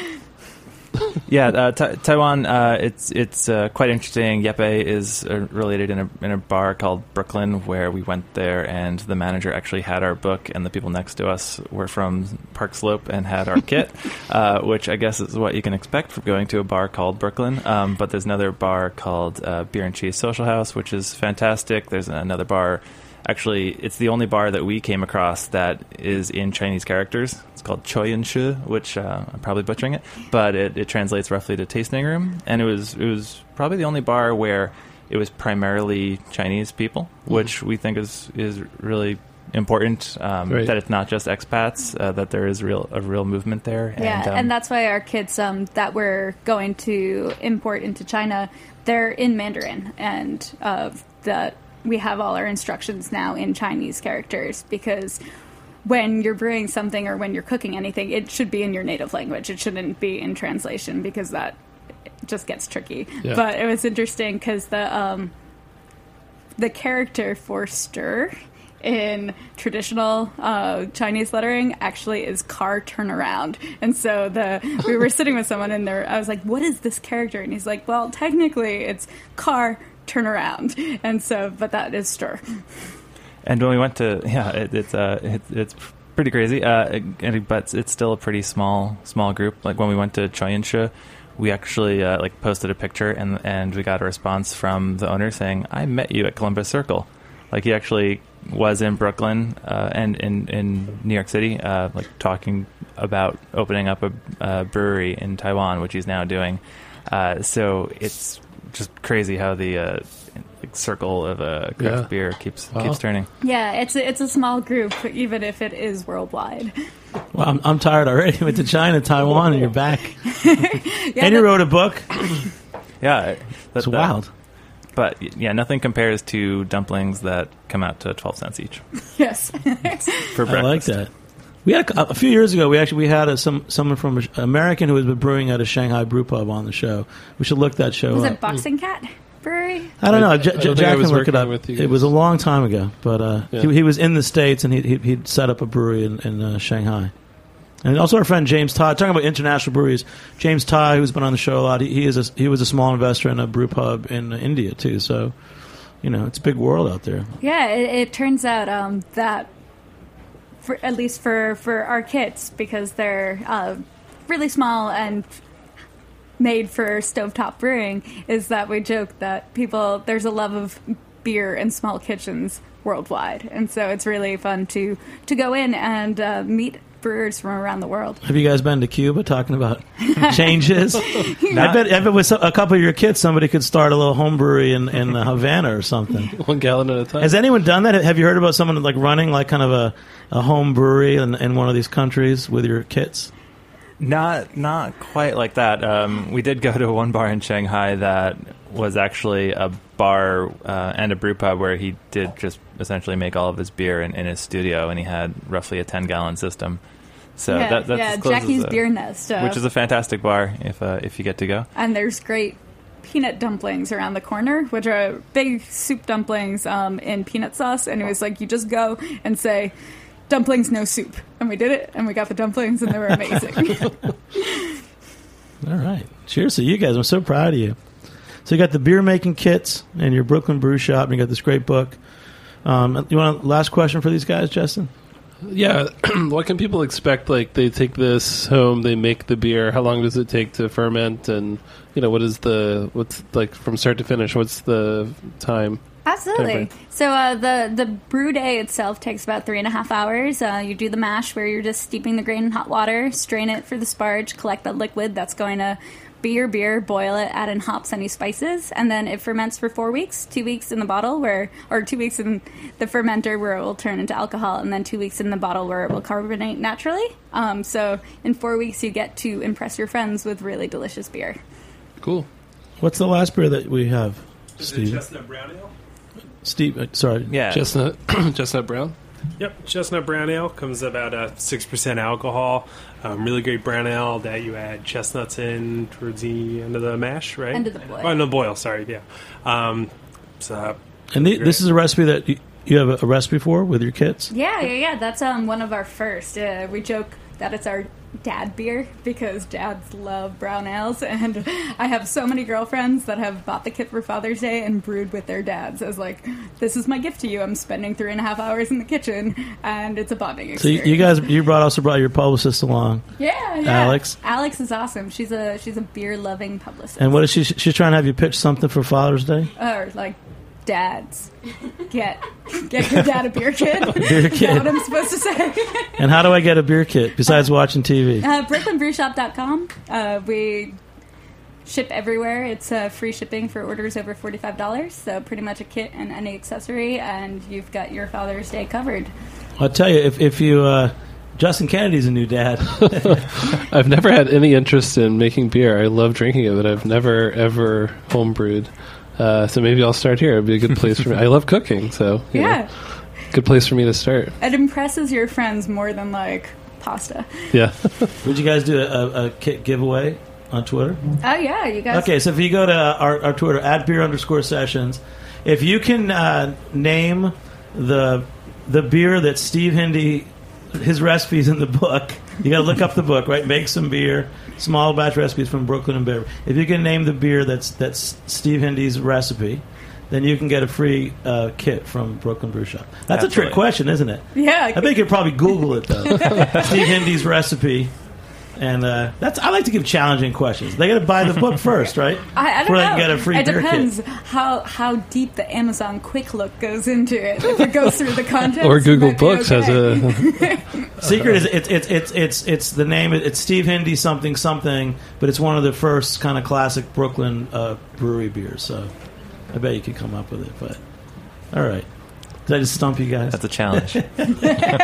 Yeah, uh, Ta Taiwan. Uh, it's it's uh, quite interesting. Yepe is uh, related in a in a bar called Brooklyn, where we went there, and the manager actually had our book, and the people next to us were from Park Slope and had our kit, uh, which I guess is what you can expect from going to a bar called Brooklyn. Um, but there's another bar called uh, Beer and Cheese Social House, which is fantastic. There's another bar. Actually, it's the only bar that we came across that is in Chinese characters. It's called Choyan Shi, which uh, I'm probably butchering it, but it, it translates roughly to tasting room. And it was it was probably the only bar where it was primarily Chinese people, which we think is is really important. Um, Right. That it's not just expats, uh, that there is real a real movement there. Yeah, and, um, and that's why our kits um, that we're going to import into China, they're in Mandarin, and uh, that we have all our instructions now in Chinese characters, because when you're brewing something or when you're cooking anything, it should be in your native language. It shouldn't be in translation, because that just gets tricky. Yeah. But it was interesting because the um, the character for stir in traditional uh, Chinese lettering actually is car turnaround. And so the we were sitting with someone in there. I was like, what is this character? And he's like, well, technically it's car turnaround. And so, but that is stir. And when we went to, yeah, it, it's uh, it, it's pretty crazy. Uh, and, but it's still a pretty small small group. Like when we went to Choyansha, we actually uh, like posted a picture, and and we got a response from the owner saying, "I met you at Columbus Circle." Like he actually was in Brooklyn uh, and in in New York City, uh, like talking about opening up a, a brewery in Taiwan, which he's now doing. Uh, so it's just crazy how the uh, like circle of uh, craft Yeah. beer keeps Wow. keeps turning. Yeah, it's a, it's a small group, even if it is worldwide. Well, I'm, I'm tired already. Went to China, Taiwan, and you're back. Yeah, And you the- wrote a book. Yeah, That's wild. But yeah, nothing compares to dumplings that come out to twelve cents each Yes. for breakfast. I like that. We had a, a few years ago. We actually we had a, some someone from an American who has been brewing at a Shanghai brew pub on the show. We should look that show Was up. it Boxing Cat Brewery? I don't know. I- J- I don't J- think I Jack was can look it working up. with you It was a guys. long time ago, but uh, Yeah. he, he was in the States and he he he'd set up a brewery in, in uh, Shanghai. And also our friend James Todd, talking about international breweries. James Todd, who's been on the show a lot, he, he is a, he was a small investor in a brew pub in uh, India too. So, you know, it's a big world out there. Yeah, it, it turns out um, that, for, at least for, for our kits, because they're uh, really small and made for stovetop brewing, is that we joke that people, there's a love of beer in small kitchens worldwide. And so it's really fun to, to go in and uh, meet brewers from around the world. Have you guys been to Cuba talking about changes? I bet, I bet with some, a couple of your kids, somebody could start a little home brewery in, in Havana or something. One gallon at a time. Has anyone done that? Have you heard about someone like running like kind of a, a home brewery in, in one of these countries with your kits? Not not quite like that. Um, we did go to one bar in Shanghai that was actually a bar uh, and a brew pub where he did just essentially make all of his beer in, in his studio, and he had roughly a ten gallon system. So yeah, that, that's yeah as close Jackie's as a- Beer Nest. Uh, which is a fantastic bar if uh, if you get to go. and there's great peanut dumplings around the corner, which are big soup dumplings um, in peanut sauce. And it was like, you just go and say, dumplings, no soup. And we did it, and we got the dumplings, and they were amazing. All right. Cheers to you guys. I'm so proud of you. So you got the beer making kits and your Brooklyn Brew Shop, and you got this great book. Um, you want a last question for these guys, Justin? Yeah, what can people expect? Like, they take this home, they make the beer. How long does it take to ferment? And, you know, what is the, what's, like, from start to finish, what's the time? Absolutely. Timeframe. So uh, the the brew day itself takes about three and a half hours. Uh, you do the mash where you're just steeping the grain in hot water, strain it for the sparge, collect that liquid that's going to be your beer, boil it, add in hops, any spices, and then it ferments for four weeks. Two weeks in the bottle, where or two weeks in the fermenter where it will turn into alcohol, and then two weeks in the bottle where it will carbonate naturally. Um, so in four weeks, you get to impress your friends with really delicious beer. Cool. What's the last beer that we have, Is it Steve? chestnut brown ale? Steve, uh, sorry. Yeah, Chestnut, chestnut brown? Yep, chestnut brown ale comes about a six percent alcohol. Um, really great brown ale that you add chestnuts in towards the end of the mash, right? End of the boil. Oh, no, boil. Sorry, yeah. Um, so, And the, this is a recipe that you, you have a, a recipe for with your kits? Yeah, yeah, yeah. That's um one of our first. Uh, we joke that it's our dad beer because dads love brown ales, and I have so many girlfriends that have bought the kit for Father's Day and brewed with their dads as like, this is my gift to you. I'm spending three and a half hours in the kitchen, and it's a bonding So you, experience. you guys, you brought also brought your publicist along. yeah, yeah. Alex? Alex is awesome. She's a she's a beer loving publicist. And what is she? She's trying to have you pitch something for Father's Day? or like, dads, get get your dad a beer kit. Beer Is that kit. what I'm supposed to say? And how do I get a beer kit besides watching T V? Uh, Brooklyn Brew Shop dot com. Uh, we ship everywhere. It's uh, free shipping for orders over forty-five dollars. So pretty much a kit and any accessory, and you've got your Father's Day covered. I'll tell you, if, if you, uh, Justin Kennedy's a new dad. I've never had any interest in making beer. I love drinking it, but I've never, ever homebrewed. Uh, so maybe I'll start here. It'd be a good place for me. I love cooking, so you Yeah. know, good place for me to start. It impresses your friends more than like pasta. Yeah. Would you guys do a, a kit giveaway on Twitter? Oh yeah, you guys. Okay, so if you go to our, our Twitter, at beer underscore sessions, if you can uh, name the the beer that Steve Hindy, his recipes in the book, you got to look up the book, right? Make some beer, small batch recipes from Brooklyn and Beverly. If you can name the beer that's that's Steve Hindy's recipe, then you can get a free uh, kit from Brooklyn Brew Shop. That's a trick Absolutely. question, isn't it? Yeah. I think you could probably Google it though. Steve Hindy's recipe. And uh, that's I like to give challenging questions. They got to buy the book first, right? I, I don't Before they know. can get a free it beer depends kit. how how deep the Amazon Quick Look goes into it. If it goes through the content, Or Google Books has a. Secret is it's it's it's it's it's the name. It's Steve Hindy something something, but it's one of the first kind of classic Brooklyn uh, brewery beers. So I bet you could come up with it. But all right, did I just stump you guys? That's a challenge.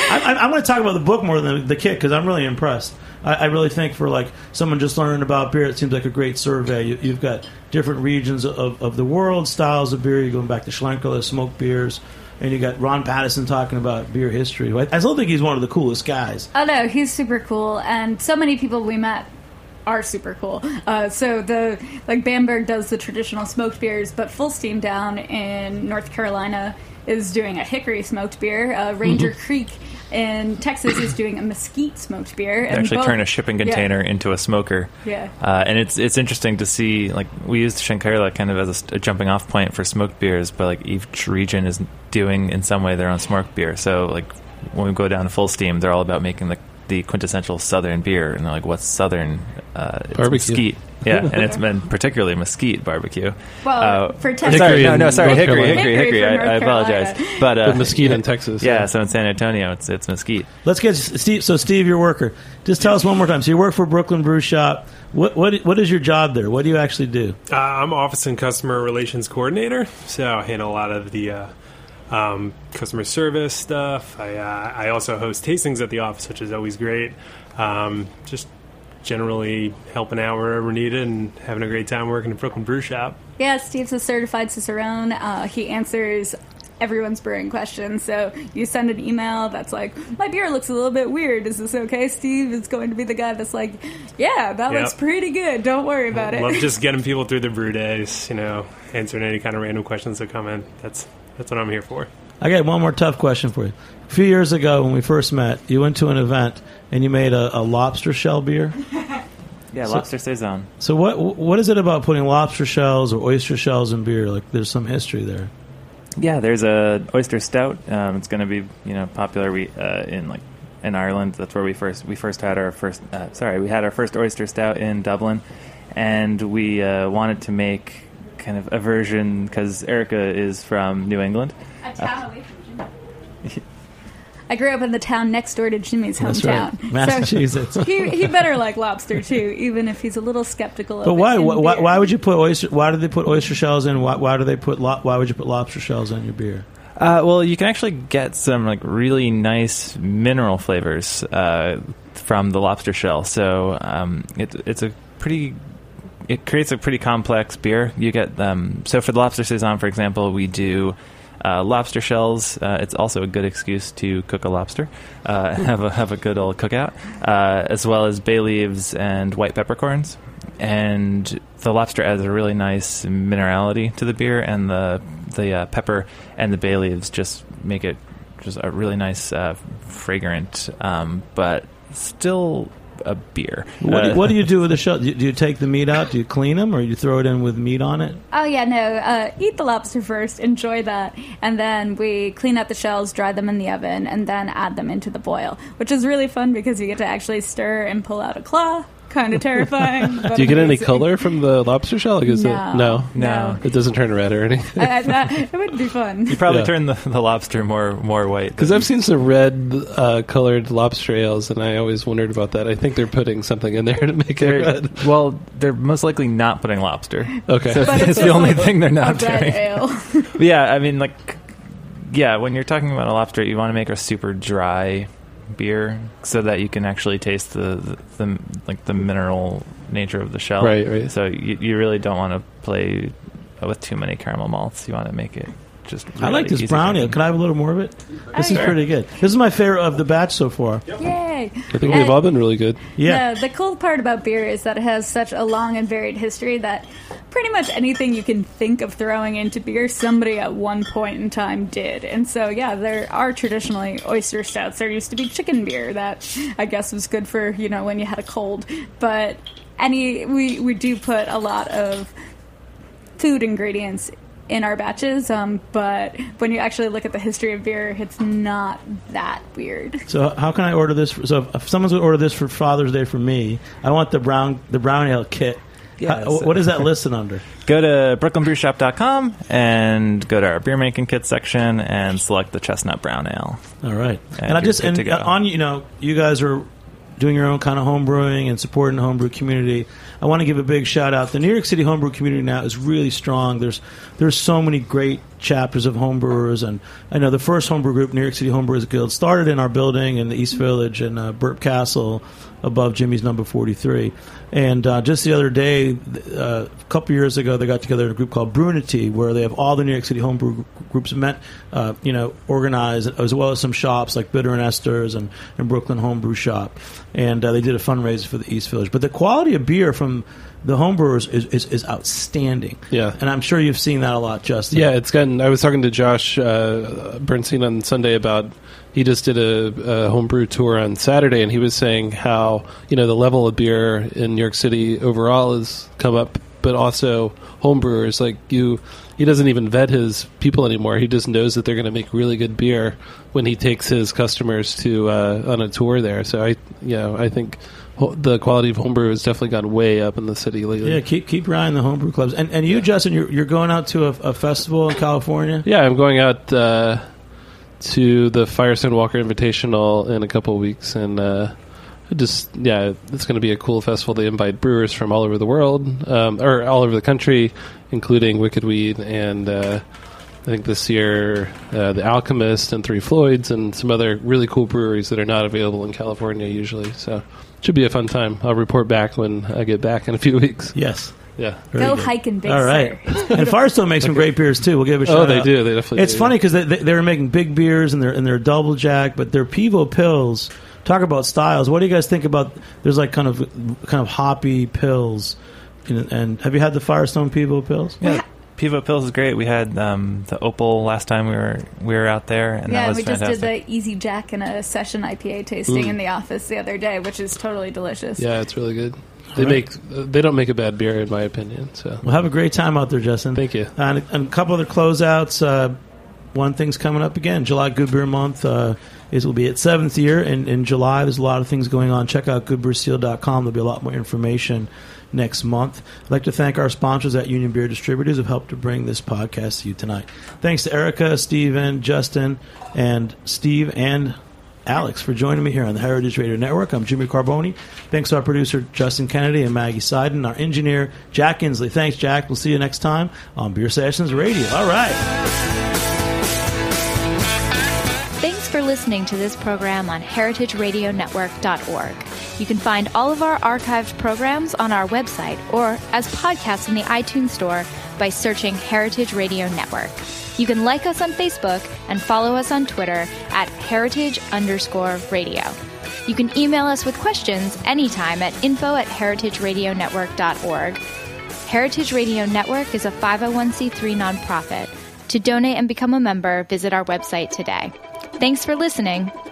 I, I, I want to talk about the book more than the, the kit because I'm really impressed. I, I really think for like someone just learning about beer, it seems like a great survey. You, you've got different regions of, of the world, styles of beer. You're going back to Schlenkerla, smoked beers. And you got Ron Pattison talking about beer history. I still think he's one of the coolest guys. Oh, no, he's super cool. And so many people we met are super cool. Uh, so the like Bamberg does the traditional smoked beers, but Full Steam down in North Carolina is doing a hickory smoked beer. Uh, Ranger mm-hmm. Creek in Texas is doing a mesquite smoked beer. They and actually both, turn a shipping container yeah. into a smoker. Yeah. Uh, and it's it's interesting to see, like, we used Schlenkerla kind of as a, a jumping off point for smoked beers, but, like, each region is doing, in some way, their own smoked beer. So, like, when we go down to Full Steam, they're all about making the the quintessential Southern beer. And they're like, what's Southern? Uh, it's barbecue. Mesquite. Yeah, and it's been particularly mesquite barbecue. Well, uh, for Texas. Sorry, no, no, sorry, North hickory, Carolina. hickory, hickory. Hickory I, I apologize. Carolina. But, uh, But mesquite in Texas. Yeah, so in San Antonio, it's it's mesquite. Let's get Steve. So, Steve, your worker. Just tell us one more time. So, you work for Brooklyn Brew Shop. What what what is your job there? What do you actually do? Uh, I'm Office and Customer Relations Coordinator, so I handle a lot of the uh, um, customer service stuff. I uh, I also host tastings at the office, which is always great. Um, just generally helping out wherever needed and having a great time working at Brooklyn Brew Shop. Yeah, Steve's a certified Cicerone. Uh, he answers everyone's brewing questions. So you send an email that's like, my beer looks a little bit weird. Is this okay? Steve is going to be the guy that's like, yeah, that Yep. looks pretty good. Don't worry about it. Love just getting people through the brew days, you know, answering any kind of random questions that come in. That's that's what I'm here for. I got one more tough question for you. A few years ago, when we first met, you went to an event and you made a, a lobster shell beer. Yeah, So- lobster saison. So, what what is it about putting lobster shells or oyster shells in beer? Like, there's some history there. Yeah, there's a oyster stout. Um, it's going to be, you know, popular. We uh, in like in Ireland. That's where we first we first had our first. Uh, sorry, we had our first oyster stout in Dublin, and we uh, wanted to make kind of a version because Erica is from New England. A town away from Jimmy. I grew up in the town next door to Jimmy's That's hometown. right. Massachusetts. So he, he better like lobster too, even if he's a little skeptical of But it why? in Why, beer. why would you put oyster? Why do they put oyster shells in? Why, why do they put? Lo, why would you put lobster shells in your beer? Uh, well, you can actually get some like really nice mineral flavors uh, from the lobster shell. So um, it, it's a pretty. It creates a pretty complex beer. You get um, so for the lobster saison, for example, we do. Uh, lobster shells. Uh, it's also a good excuse to cook a lobster, uh, have a have a good old cookout, uh, as well as bay leaves and white peppercorns. And the lobster adds a really nice minerality to the beer, and the the uh, pepper and the bay leaves just make it just a really nice, uh, fragrant, um, but still a beer. What, do, Uh, what do you do with the shell? Do you, do you take the meat out? Do you clean them, or you throw it in with meat on it? Oh, yeah, no. Uh, eat the lobster first. Enjoy that. And then we clean out the shells, dry them in the oven, and then add them into the boil, which is really fun because you get to actually stir and pull out a claw. Kind of terrifying. But Do you get any amazing. color from the lobster shell? Like, is No. it no? No. It doesn't turn red or anything. I, I, that, it would be fun. You probably Yeah. turn the, the lobster more more white. Because I've seen some red uh, colored lobster ales, and I always wondered about that. I think they're putting something in there to make it They're, red. well, they're most likely not putting lobster. Okay. So But it's, it's the just only like thing they're A not red doing. ale. But yeah, I mean, like, yeah, when you're talking about a lobster, you want to make a super dry beer so that you can actually taste the, the, the like the mineral nature of the shell. Right, right. So you, you really don't want to play with too many caramel malts. You want to make it just. Really I like this easy brown ale. drinking. Can I have a little more of it? This Oh, is yeah. pretty good. This is my favorite of the batch so far. Yay. I think we've all been really good. Yeah. No, the cool part about beer is that it has such a long and varied history that pretty much anything you can think of throwing into beer, somebody at one point in time did. And so, yeah, there are traditionally oyster stouts. There used to be chicken beer that I guess was good for, you know, when you had a cold. But any we, we do put a lot of food ingredients in our batches, um, but when you actually look at the history of beer, it's not that weird. So how can I order this? For, so if someone's going to order this for Father's Day for me, I want the brown the brown ale kit. Yeah, How- so- what is that listed under? Go to brooklyn brew shop dot com and go to our beer making kit section and select the chestnut brown ale. All right, And and I you're just good and to go. on you know you guys are doing your own kind of home brewing and supporting the homebrew community, I want to give a big shout out. The New York City homebrew community now is really strong. There's there's so many great chapters of homebrewers, and I know the first homebrew group, New York City Homebrewers Guild, started in our building in the East Village in uh, Burp Castle, above Jimmy's number forty-three. And uh, just the other day, uh, a couple years ago, they got together in a group called Brunity, where they have all the New York City homebrew groups met, uh, you know, organized, as well as some shops like Bitter and Esther's and, and Brooklyn Homebrew Shop. And uh, they did a fundraiser for the East Village. But the quality of beer from the homebrewers is, is, is outstanding. Yeah. And I'm sure you've seen that a lot, Justin. Yeah, it's gotten. I was talking to Josh uh, Bernstein on Sunday about. He just did a, a homebrew tour on Saturday, and he was saying how, you know, the level of beer in New York City overall has come up, but also homebrewers, like you, he doesn't even vet his people anymore. He just knows that they're going to make really good beer when he takes his customers to uh, on a tour there. So I, you know, I think ho- the quality of homebrew has definitely gone way up in the city lately. Yeah, keep keep your eye on the homebrew clubs. And and you, Justin, you're you're going out to a, a festival in California. Yeah, I'm going out. Uh, to the Firestone Walker Invitational in a couple of weeks, and uh, just yeah, it's going to be a cool festival. They invite brewers from all over the world, um, or all over the country, including Wicked Weed, and uh, I think this year uh, the Alchemist and Three Floyds, and some other really cool breweries that are not available in California usually. So it should be a fun time. I'll report back when I get back in a few weeks. Yes. Yeah. Very Go good. hiking, Big All right. And Firestone makes some great beers too. We'll give it a shout Oh, they out. do. They definitely It's do. funny because they, they, they're making big beers and they're and they're double jack, but they're Pivo pills. Talk about styles. What do you guys think about? There's like kind of kind of hoppy pills. And, and have you had the Firestone Pivo pills? Yeah, Pivot Pills is great. We had um, the Opal last time we were we were out there, and yeah, that was we fantastic. just did the Easy Jack and a session I P A tasting Mm. in the office the other day, which is totally delicious. Yeah, it's really good. They All right. make they don't make a bad beer in my opinion. So Well, have a great time out there, Justin. Thank you. And, and a couple other closeouts. Uh, one thing's coming up again. July Good Beer Month uh, is will be its seventh year in, in July. There's a lot of things going on. Check out good beer seal dot com. There'll be a lot more information next month. I'd like to thank our sponsors at Union Beer Distributors who have helped to bring this podcast to you tonight. Thanks to Erica, Steven, Justin, and Steve and Alex for joining me here on the Heritage Radio Network. I'm Jimmy Carboni. Thanks to our producer, Justin Kennedy, and Maggie Seiden, our engineer, Jack Inslee. Thanks, Jack. We'll see you next time on Beer Sessions Radio. All right. Thanks for listening to this program on heritage radio network dot org. You can find all of our archived programs on our website or as podcasts in the iTunes Store by searching Heritage Radio Network. You can like us on Facebook and follow us on Twitter at heritage underscore radio. You can email us with questions anytime at info at heritage radio network dot org. Heritage Radio Network is a five oh one c three nonprofit. To donate and become a member, visit our website today. Thanks for listening.